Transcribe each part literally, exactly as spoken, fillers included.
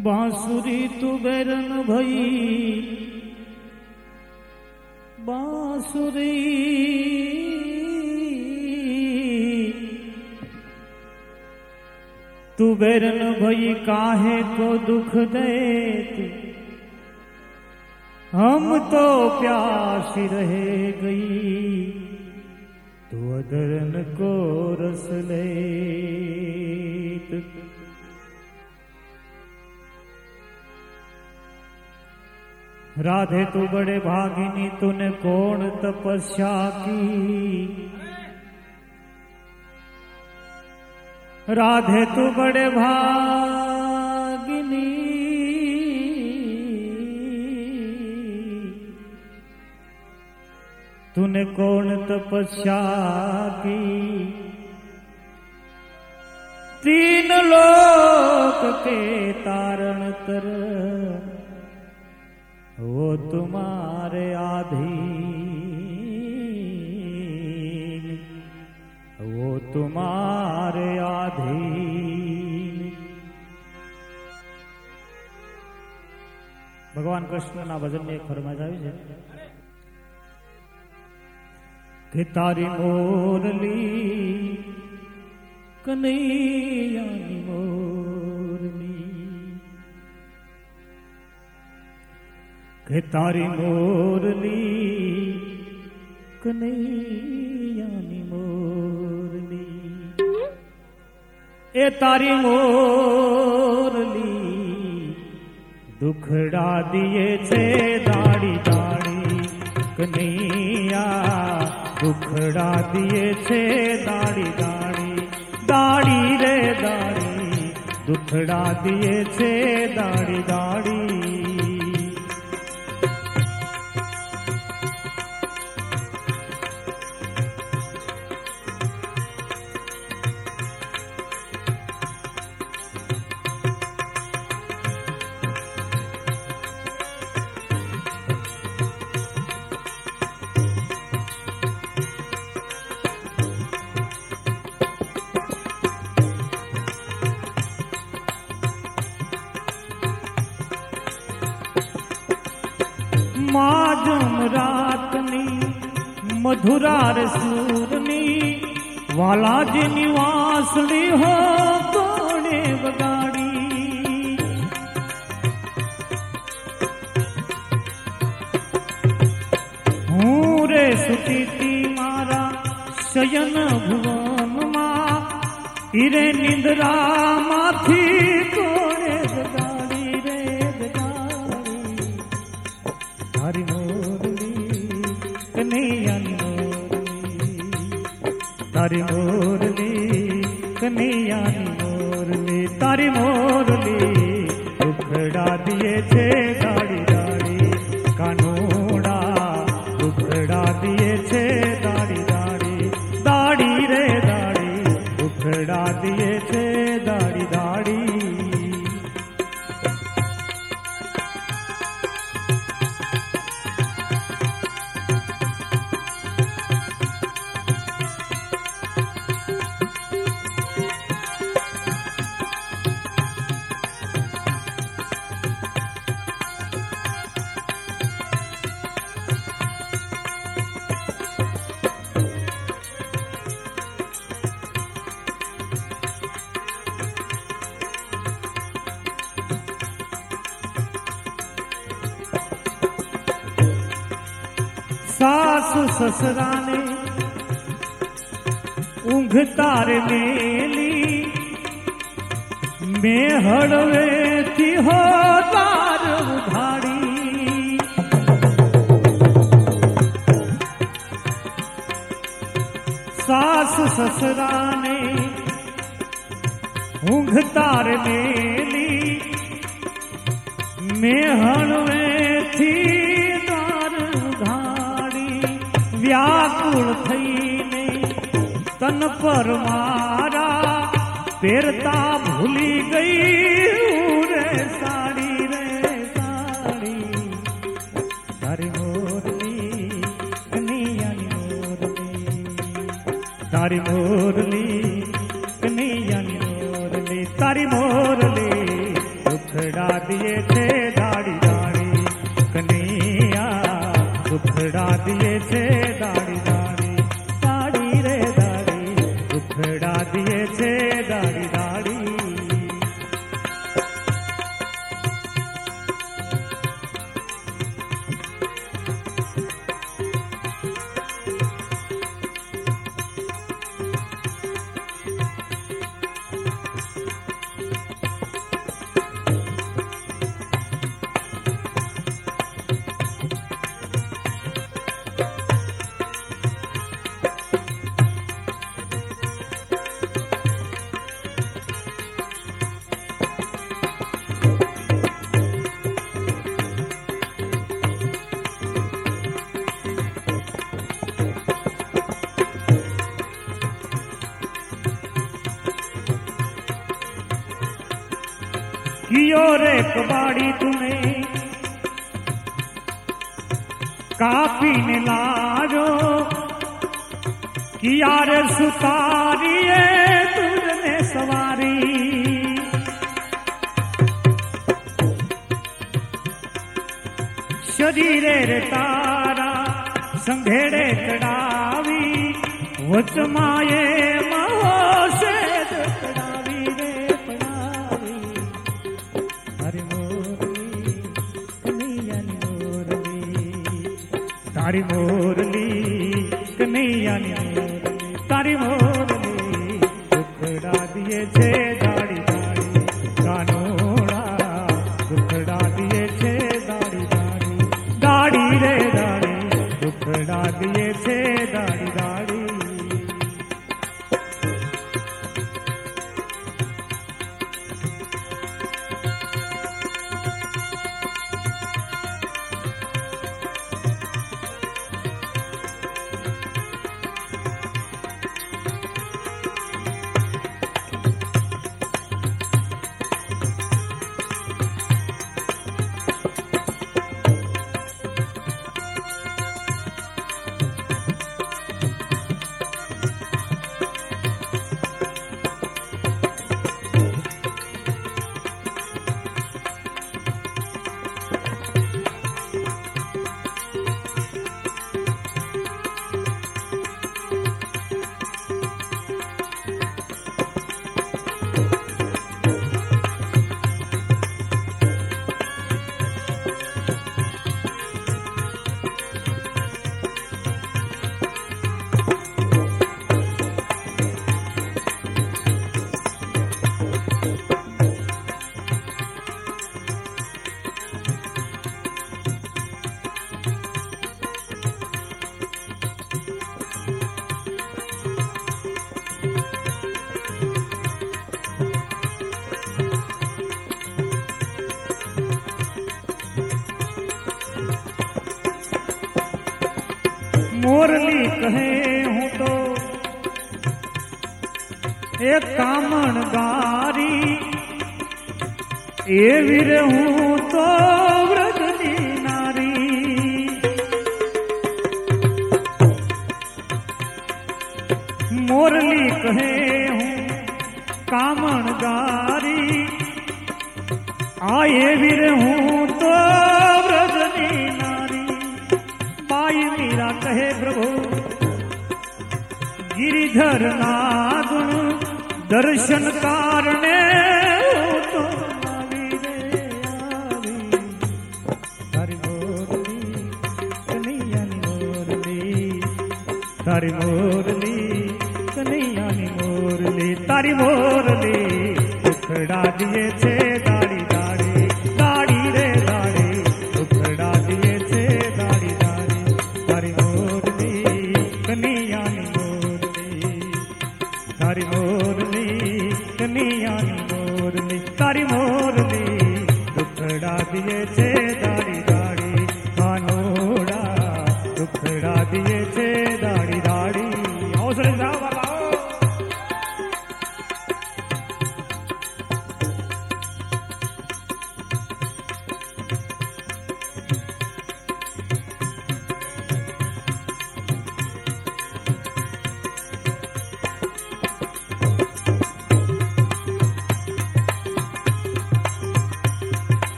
बांसुरी तू बैरन भई बांसुरी तू बैरन भई काहे को दुख देती हम तो प्यासी रह गई तू अदरन को रस ले। राधे तू बड़े भागिनी तूने कौन तपस्या की। राधे तू बड़े भागिनी तूने कौन तपस्या की। तीन लोक के तारण कर वो तुम्हारे आधीन वो तुम्हारे आधीन। भगवान कृष्ण ना भजन में एक फरमाइश आई है कि तारी मोरली कन्हैयानी मोरनी के तारी मोरली कन्हैयानी मोरनी ए तारी मोरली दुखड़ा दिए छे दाड़ी दाड़ी कन्हैया दुखड़ा दिए छे दाड़ी दाड़ी दाड़ी रे दाड़ी दुखड़ा दिए छे दाड़ी दाड़ी। माजम रातनी मधुरार सूरनी वाला जी निवासनी हो कोने बगाड़ी। हूँ रे सुतीती मारा शयन भुवन मां इरे निंद्रा माथी कोने बगाड़ी रे बगाड़ी। तारी मोरली कन्हैयानी मोरली तारी मोरली कन्हैयानी मोरली तारी मोरली दुखड़ा दिए छे दाड़ी दाड़ी कानूड़ा दुखड़ा दिए छे दाड़ी दाड़ी दाड़ी रे दाड़ी दुखड़ा दिए छे दाड़ी दाड़ी। सासु ससुरा ने ऊंघ तारे मेली मैं हड़वे थी हो तार उधाड़ी। सासु ससुरा ने ऊंघ तारे मेली मैं हड़वे थी व्याकुल थईने तन पर मारा पेरता भूली गई रे साड़ी रे साड़ी। तारी मोरली कन्हैयानी मोरली तारी मोरली कन्हैयानी मोरली तारी मोरली दुख दुखड़ा दिए थे दाढ़ी दाढ़ी कन्हैया, दुखड़ा दिए थे दाढ़ी दाढ़ी, दाढ़ी रे दाढ़ी, दुखड़ा दिए थे दाढ़ी दाढ़ी। कियो रे कबाड़ी तूने कापी ने लाजो, किया रे सुतारिए तुझने सवारी, शरीरे रे तारा संघेड़े चढ़ावी, वच माये महो से चढ़ावी रे पड़ावी। तारी मोरली कन्हैया नी मोरली, तारी मोरली कन्हैया नी मोरली, तारी मोरली दुखड़ा दिए छे दाढ़ी दाढ़ी कानोड़ा, दुखड़ा दिए छे दाढ़ी दाढ़ी, दाढ़ी रे दाढ़ी, दुखड़ा दिए छे दाढ़ी दाढ़ी। मोरली कहे हूँ तो एक कामण गारी, ए वीर हूँ तो व्रजनी नारी। मोरली कहे हूँ कामण गारी, आए वीर हूँ तो व्रजनी नारी। बाई मीरा कहे प्रभु गिरिधर नागुण दर्शन कारणे तो आवी रे आवी। तारी मोरली कन्हैया नी मोरली, तारी मोरली कन्हैया नी मोरली, तारी मोरली दुखड़ा दिए छे दाढ़ी दाढ़ी, दाढ़ी रे दाढ़ी दुखड़ा दिए छे दाढ़ी दाढ़ी। तारी मोरली कन्हैया नी मोरली, तारी मोरली कन्हैया नी मोरली, तारी मोरली दुखड़ा दिए छे दाढ़ी दाढ़ी कानोड़ा, दुखड़ा दिए छे दाढ़ी दाढ़ी। हौसले जाओ बाबा।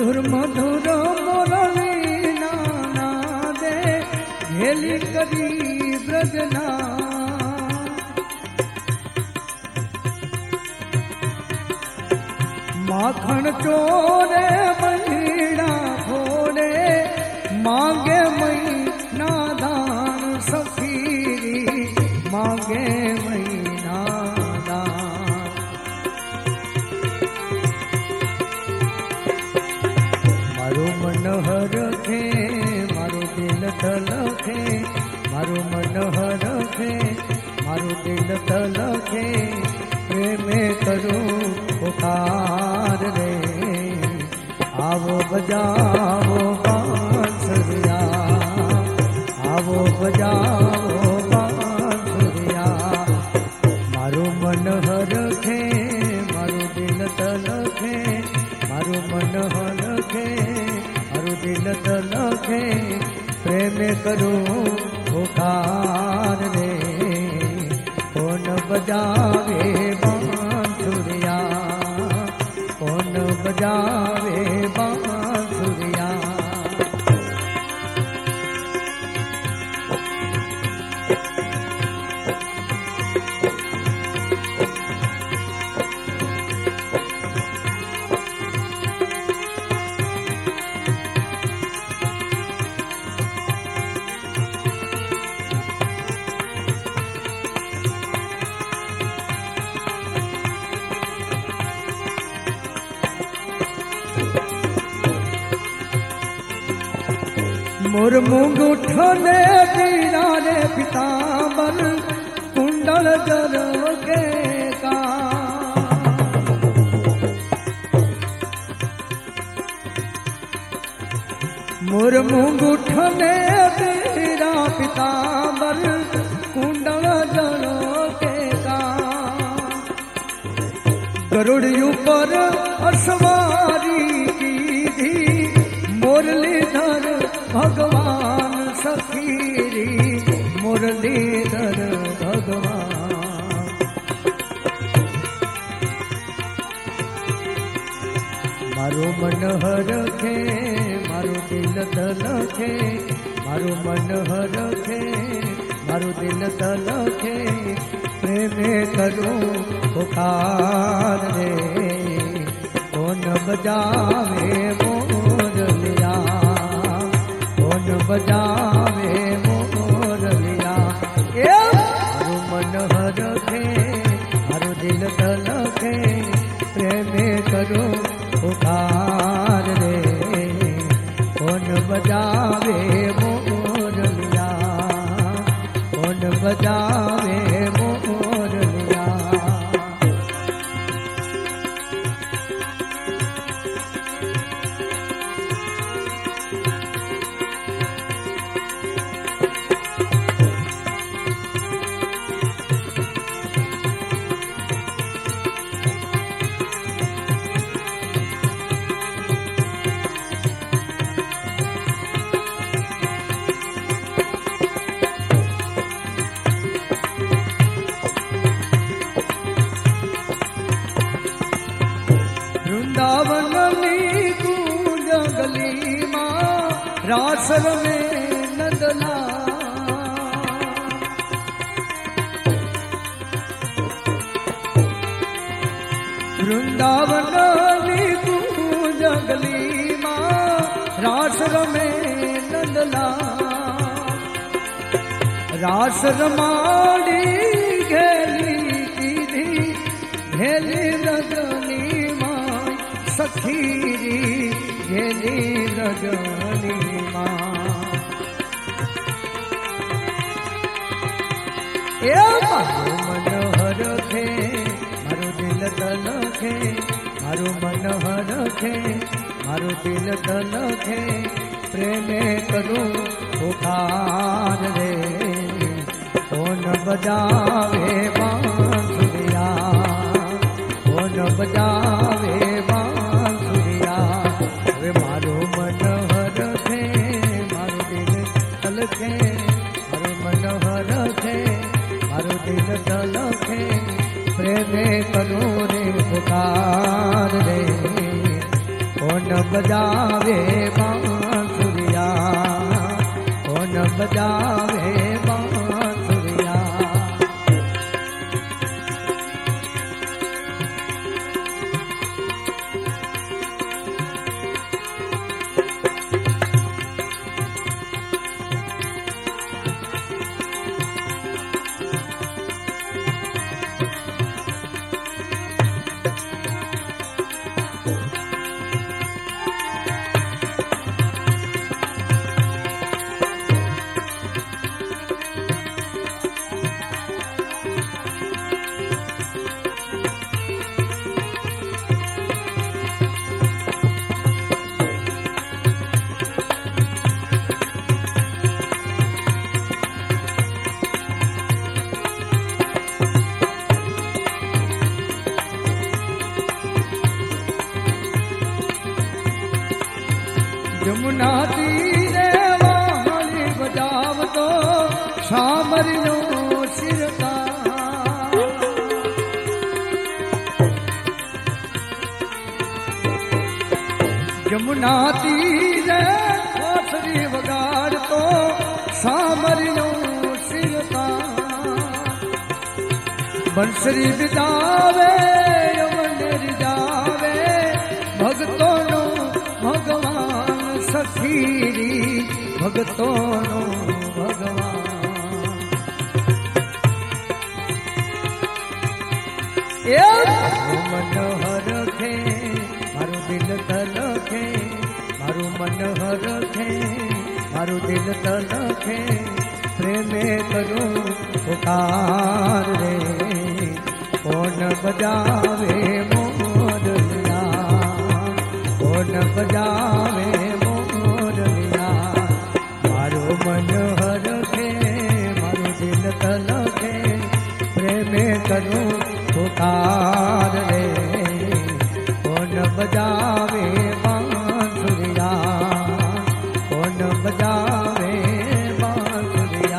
મધુર મધુર મોરલી ના દે ઘેલી કરી બ્રજના માખણ ચોરે મહીડા ફોડે માંગે મહીના દાન સખી માંગે મહીના દાન મારું મન હરખે મારું દિલ તલખે મારું મન હરખે મારું દિલ તલખે પ્રેમે કરું पुकार रे आवो बजाओ बांसुरिया आवो बजाओ बांसुरिया मारू मन हरखे मारू दिल तलखे मारू मन हरखे मारू दिल तलखे प्रेम करूं पुकार रे कौन बजावे बांसुरिया कौन बजावे बांसुरिया मोर मुंगूठने पीरा रे पीतांबर कुंडल जर के का मोर मुंगूठने पीरा पीतांबर कुंडल जर के का गरुड़ ऊपर असवारी की थी मुरलीधर भगवान सखीरी मुरलीधर भगवान मारो मन हरखे मारो दिल तलखे मारो मन हरखे मारो दिल तलखे प्रेमे करूं पुकार रे कौन बजावे मोरलिया कौन बजावे मोरलिया ए मारो मन हरखे मारो दिल तलखे प्रेमे करो पुकार रे कौन बजावे मोरलिया कौन बजावे मोरलिया वृंदावनली कूंज गली मां रासर में नंदला वृंदावनली कूंज गली मां रासर में नंदला रास रमाड़ी घेली की धी घेली रजनी सखीरी घेली रजनी मां ए मारो मन हरखे मारो दिल तलखे मारो मन हरखे मारो दिल तलखे प्रेमे करूं पुकार रे कौन बजावे बांसुरिया कौन बजावे बांसुरिया वे मारो मन हरखे मारो दिल तलखे मारो मन हरखे मारो दिल तलखे प्रेमे करो रे पुकार रे कौन बजा बांसुरिया, कौन बजावे बांसुरिया। यमुना तीरे वाली बजाव तो सामरियो सिरता, यमुना तीरे बांसुरी वगाड़ तो सामरियो सिरता। बंसरी बिजावे यमन रिजावे भगतों नो भगवान सखीरी, भगतों नो भगवान। ए मन हरखे मारू दिल तलखे, मारू मन हरखे मारू दिल तलखे, प्रेमे करो पुकार रे, कौन बजावे मोरलिया, कौन बजावे मोरलिया। मारो मन हरखे मारो दिल तलखे, प्रेमे करो पुकार रे, कौन बजावे बांसुरिया, कौन बजावे बांसुरिया।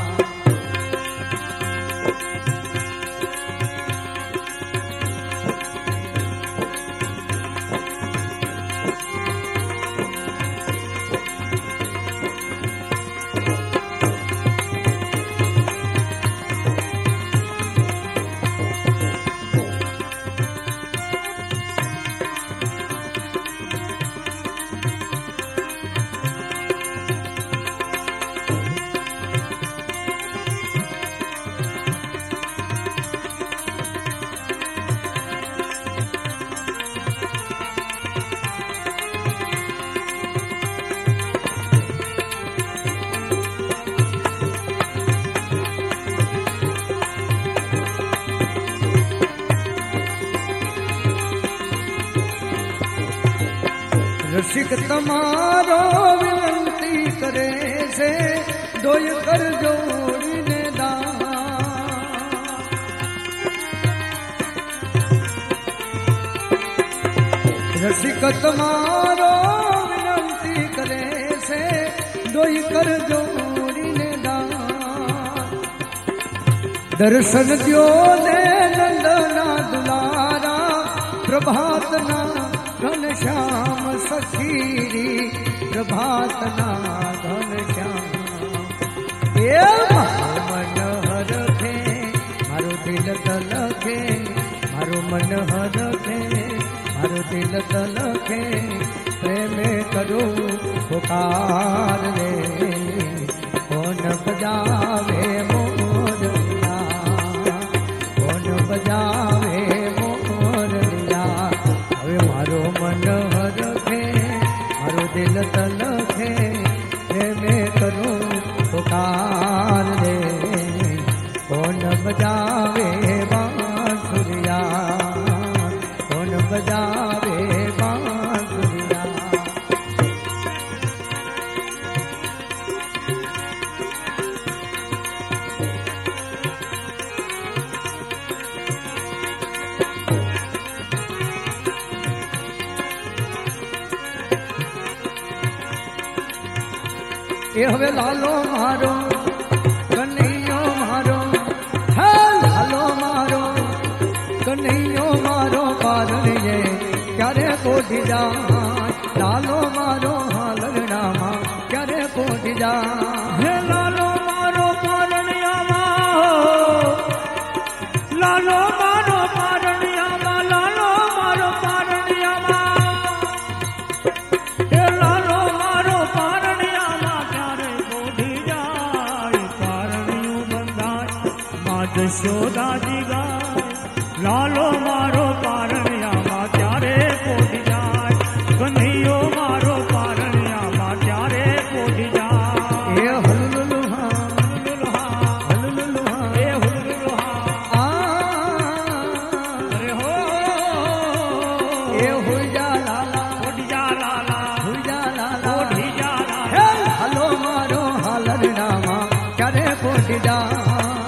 रसिक तमारो विनंती करे से, दोय कर जोड़ीने दान। रसिक तमारो विनंती करे से, दोय कर जोड़ीने दान। दर्शन द्यो ने नंदना दुलारा, प्रभातना घनश्याम सखीरी, प्रभातना घनश्याम। ए मन हरखे मारो दिल तलखे, मारो मन हरखे मारो दिल तलखे, प्रेमे करो पुकार रे, कौन बजावे मोरलिया, कौन बजावे मोरलिया। हवे मारो मन हरखे मारो दिल तलखे, प्रेमे करो पुकार रे, कौन बजावे बांसुरिया, कौन बजावे बांसुरिया। ए हवे लालो मारो कन्हैयो मारो, है लालो मारो कन्हैयो मारो, पारणे क्यारे कोठी जा લાલો મારો હાલરડામાં ક્યારે પહોંચી જા હે લાલો મારો પારણિયામાં લાલો મારો પારણિયામાં લાલો મારો પારણિયામાં હે લાલો મારો પારણિયામાં ક્યારે પહોંચી જાય પારણિયું બંધાય માં જશોદાજી ગાય લાલો મારો પારણિયામાં ક્યારે પહોંચી જાય કનૈયો મારો પારણિયામાં ક્યારે પહોંચી જાય એ હલલુલુહા હુલુલુહા હલલુલુહા એ હુલુલુહા આ અરે હો એ હોઈ જા લાલા ઓઢી જા લાલા હોઈ જા લાલા ઓઢી જા લાલા હે હાલો મારો હાલરડામાં ક્યારે પહોંચી જાય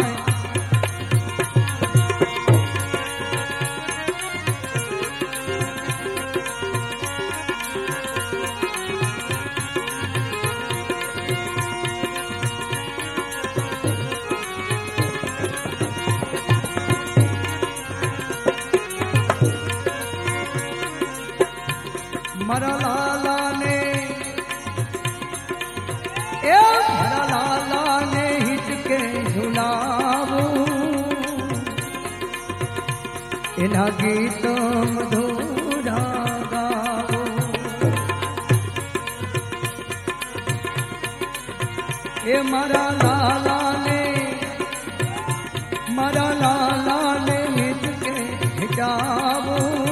મારા લાલા ને એ મારા લાલા ને હિચકે ઝુલાવું એના ગીત મધુરા ગાવું એ મારા લાલા ને મારા લાલા ને હિચકે હિચાવું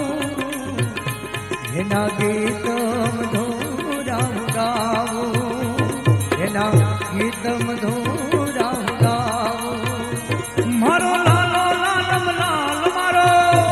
એના ગીત મધુરા ગાવું એના ગીત મધુરા ગાવું મારો લાલો લાલમ લાલ મારો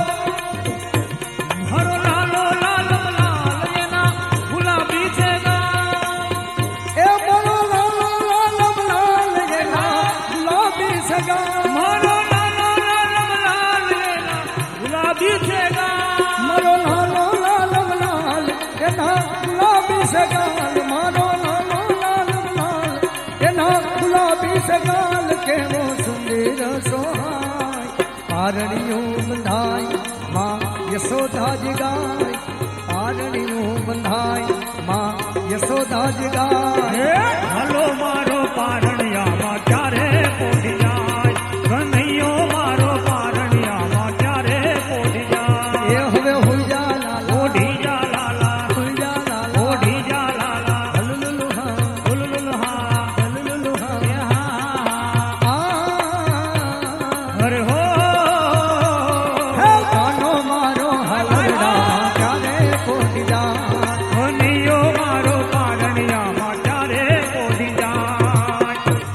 મારો લાલો લાલમ લાલ એના ગુલાબી છે ગામ એ મારો લાલો લાલમ લાલ એના ગુલાબી સગા મારો લાલો લાલમ લાલ એના ગુલાબી છે ગામ મારો લાલો લાલમ લાલ એના ગુલાબી સગાલ મારો લાલો લાલમ લાલ એના ગુલાબી સગાલ કેવો સુંદર સોહાય પારણીઓ બંધાય માં યશોદા જ ગાય પારણીઓ બંધાય માં યશોદા જ ગાય હલો મારો પારણિયામાં ક્યારે પહોંચી જાય કનૈયો મારો પારણિયામાં ક્યારે પહોંચી જાય એ હવે હોઈ જા લાલા ઓઢી જા લાલા હોઈ જા લાલા ઓઢી જા લાલા હલલુલુહા હુલુલુહા હલલુલુહા એ હા આ અરે હો હે કાનો મારો હાલરડામાં ક્યારે પહોંચી જા કનૈયો મારો પારણિયામાં ક્યારે પહોંચી જાય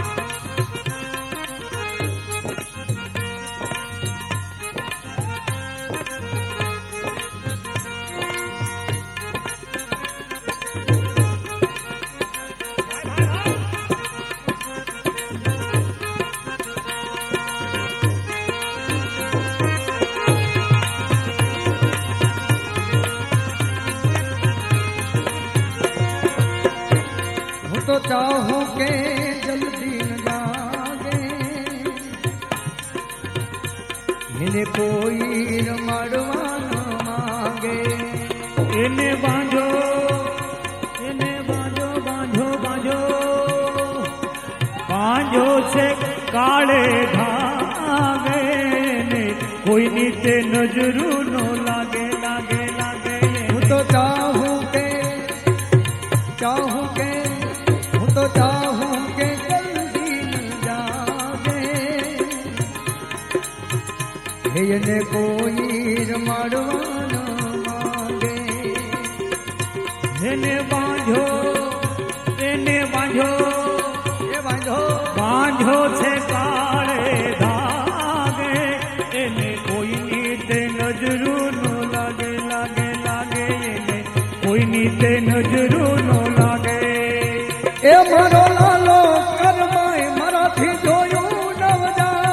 હું તો ચાહું કે જલ્દી ન જાગે એને કોઈ રમાડવા ન માગે એને બાંધો એને બાંધો બાંધો બાંધો બાંધો છે કાળે ધાગે ને કોઈની તે નજરું નો લાગે લાગે લાગે હું તો ચાહું કે ચાહું કે હું તો ચાહું કે જલ્દી ન જાગે હે એને કોઈ રમાડવા ન માગે એને બાંધો એને બાંધો એ બાંધો બાંધો છે કાળે ધાગે એને કોઈની તે નજરું નો લાગે લાગે લાગે એને કોઈની તે નજરું નો લાગે એ મારો લાલો કરમાય મારાથી જોયું નવ જા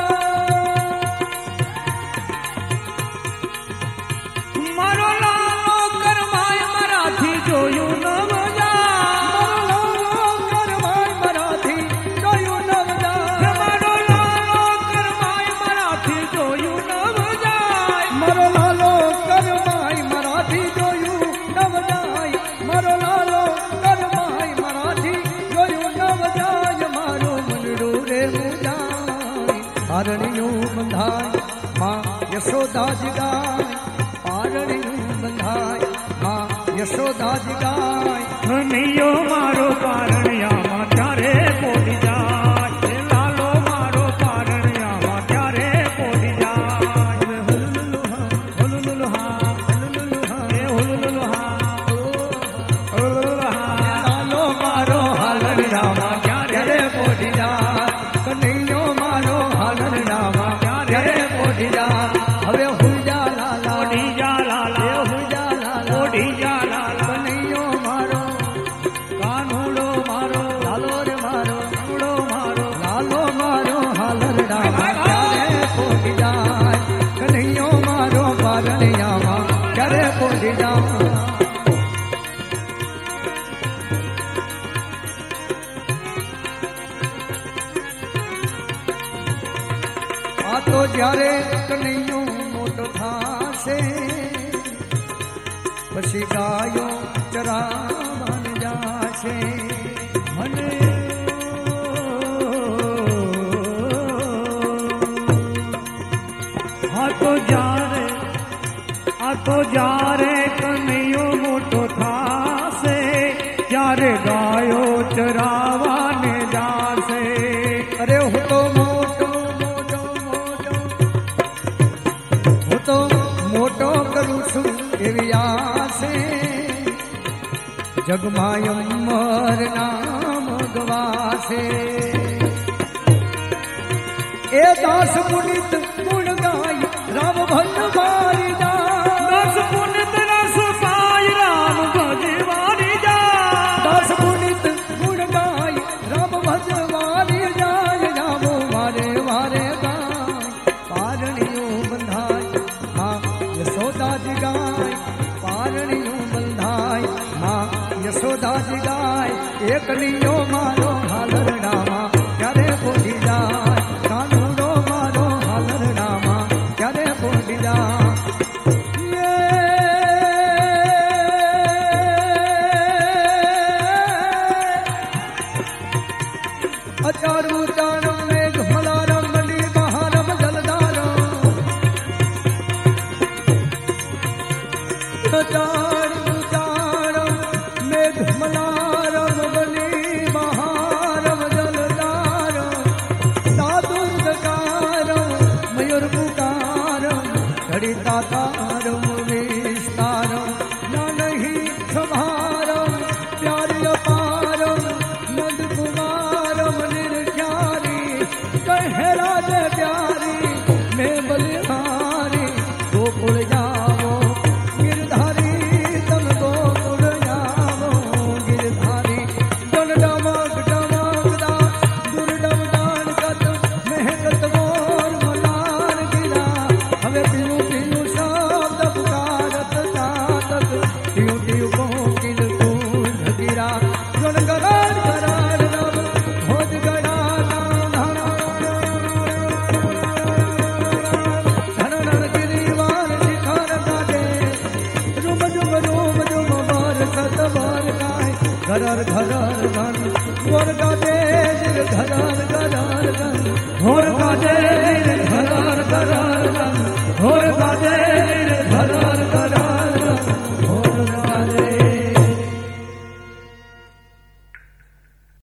મારો લાલો કરમાય મારાથી જોયું ન મજા મારો લાલો કરમાય મારાથી જોયું નવ જા મારો લાલો કરમાય મારાથી જોયું ન મજા મારો લાલો કરમાય મારાથી જોયું નવ જાય મારો લાલો पारणियों बंधाय माँ यशोदा जी गाय पारणियों बंधाय माँ यशोदा जी गाय कन्हैयो मारो पारणिया मां त्यारे पोड़ी जाय लालो मारो पारणिया मां त्यारे पोड़ी जाय हुलुलुहा हुलुलुहा हुलुलुहा ए हुलुलुहा हुलुलुहा लालो मारो हालरिया मां त्यारे पोड़ी जाय कन्हैयो मारो हालरड़ा मां त्यारे पोड़ी जाय हवे हुई जा लाला पोड़ी जा लाला हुई जा लाला पोड़ी जा लाला कन्हैयो मारो कानूड़ो मारो लालो रे मारो कानूड़ो मारो लालो मारो हालरड़ा मां त्यारे पोड़ी जाय कन्हैयो मारो पारणिया मां त्यारे पोड़ी जाय आ तो જ્યારે કનૈયો મોટો થાશે પછી ગાયો ચરાવન જાશે મને આ તો જ્યારે આ તો જ્યારે કનૈયો મોટો થાશે ત્યારે ગાયો ચરાવાને જાશે અરે હું તો મોટો મોટો મોટો હું તો મોટો કરું છું એવી આશે જગમાં અમર નામ ગવાશે એ દાસ પુનિત ગુણ ગાય રામ ભજન મારી જા દસ પુનિત રસ પાય રામ ભજવારી જા દાસ પુનિત ગુણ ગાય રામ ભજન મારી જાય જામો વારે વારે ગાય પારણીઓ બંધાય માં યશોદાજી ગાય પારણીઓ બંધાય માં યશોદાજી ગાય એક લીયો મારો હાલરડામાં ક્યારે પોઢી જાય કાનુડો મારો હાલરડામાં ક્યારે પોઢી જાય અચારું ચારમ મેઘ મલારમ બલી મહારમ જલધારમ અચારું ચારમ મેઘ મલારમ બલી મહારમ જલધારમ સાધુર દકારમ મયુર પુકારમ ઘડિતા તારમ વિસ્તારમ ના નહીં સંભારમ પ્યારી અપારમ નંદ કુમારમ નિર્જારી કહે રાજ પ્યારી મેં બલિહારી ગોકુળ જાવો ગિરધારી તમ ગોકુળ જાવો ગિરધારી દન ડમક ડમકદા દુર્ડમ દાન કત મહેકત મોર મલાર ગિરા હવે પીયું પીયું શબ્દ પુકારત જાતક ટીયું ટીયું કોકિલ કુંજ ગિરા ગણ ગરાડ ગરાડ રબ ભોજ ગડા ધન ધન ગિરિવાર શિખર કાઢે રૂમ જુમ રૂમ જુમ બર સત બર ગાય ઘરર ઘરર ઘન મોર ગાજે જીર ઘરર ઘરર ઘન ઘોર કાજે ઘરર ઘરર ઘન